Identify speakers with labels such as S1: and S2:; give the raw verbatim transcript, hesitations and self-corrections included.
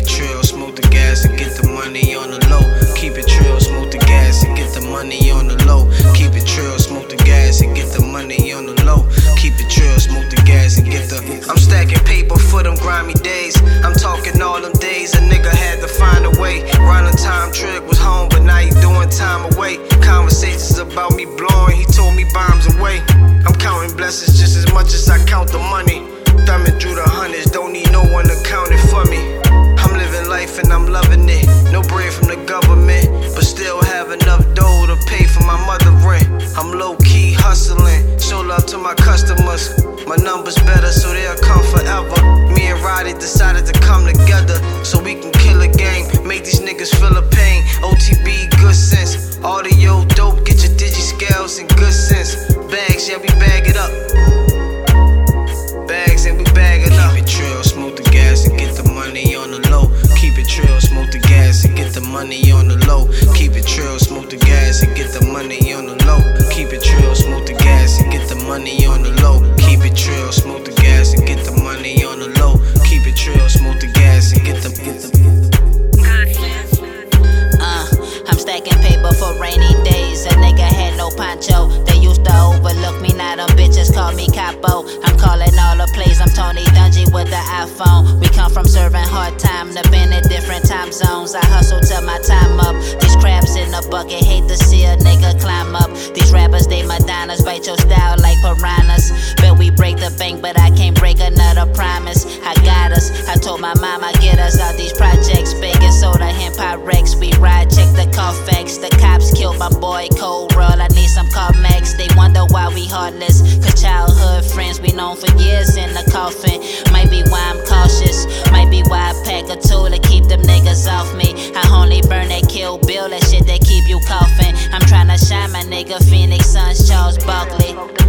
S1: trill, smoke the gas and get the money on the low. Keep it trill, smoke the gas and get the money on the low. Keep it trill, smoke the gas and get the money on the low. Keep it trill, smoke the gas and get the. I'm stacking paper for them grimy days. I'm talking all them days a nigga had to find a way. Running time, Trig was home, but now he doing time away. Conversations about me blowing, he told me bombs away. I'm counting blessings just as much as I count the money. Thumbing through the hundreds, don't need no one to count it for me. I'm living life and I'm loving it. No bread from the government, but still have enough dough to pay for my mother rent. I'm low-key hustling, show love to my customers. My numbers better, so they'll come forever. Me and Roddy decided to come together so we can kill a gang, make these niggas feel the pain. O T B, good sense. Audio dope, get your digi scales and good sense. Bags, yeah, we bag it up. Bags and we bag it up. Keep it trill, smoke the gas and get the money on the low. Keep it trill, smoke the gas and get the money on the low. Keep it trill, smoke the gas and get the money on the low. Keep it trill, smoke the gas and get the money on the low. Keep it trill, smoke the gas and get the money on the low. Keep it trill, smoke the gas and get the get the.
S2: Uh, I'm stacking paper for rainy days. A nigga had no poncho. They used to overlook me, now them bitches call me capo. I'm calling all the plays, I'm Tony Dungy with the iPhone. We come from serving hard time to been in different time zones. I hustle till my time up. These crabs in the bucket, hate to see a nigga climb up. These rappers, they Madonnas, bite your style like piranhas. Bet we break the bank, but I can't break another promise. I got us, I told my mama get us out these projects. Baking soda and Pyrex, we ride, check the Carfax. The cops killed my boy Cold Roll, I need some Carmex. They wonder why we heartless, cause childhood friends we known for years in the coffin. Might be why I'm cautious, might be why I pack a tool to keep them niggas off me. I only burn that Kill Bill, that shit that keep you coughing. I'm tryna shine my nigga, Phoenix Suns, Charles Barkley.